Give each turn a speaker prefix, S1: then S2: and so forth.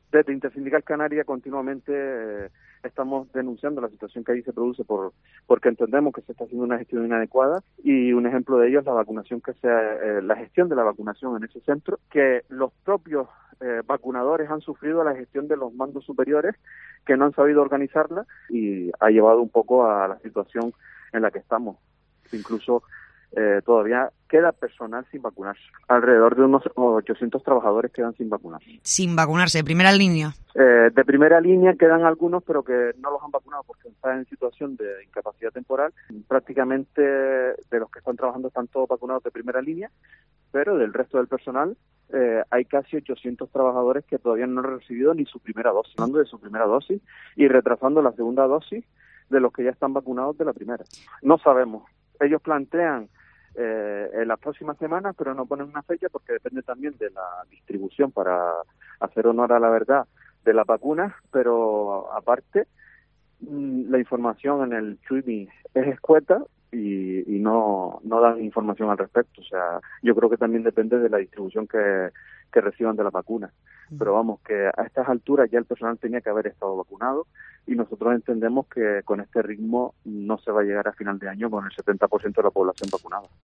S1: Desde Intersindical Canaria continuamente estamos denunciando la situación que ahí se produce porque entendemos que se está haciendo una gestión inadecuada, y un ejemplo de ello es la gestión de la vacunación en ese centro, que los propios vacunadores han sufrido la gestión de los mandos superiores que no han sabido organizarla, y ha llevado un poco a la situación en la que estamos. Incluso todavía queda personal sin vacunarse. Alrededor de unos 800 trabajadores quedan sin vacunarse.
S2: Sin vacunarse, de primera línea.
S1: De primera línea quedan algunos, pero que no los han vacunado porque están en situación de incapacidad temporal. Prácticamente de los que están trabajando están todos vacunados de primera línea, pero del resto del personal hay casi 800 trabajadores que todavía no han recibido ni su primera dosis, hablando de su primera dosis y retrasando la segunda dosis de los que ya están vacunados de la primera. No sabemos. Ellos plantean en las próximas semanas, pero no ponen una fecha porque depende también de la distribución, para hacer honor a la verdad, de las vacunas, pero aparte la información en el CHUIMI es escueta y no dan información al respecto. O sea, yo creo que también depende de la distribución que reciban de las vacunas. Pero vamos, que a estas alturas ya el personal tenía que haber estado vacunado, y nosotros entendemos que con este ritmo no se va a llegar a final de año con el 70% de la población vacunada.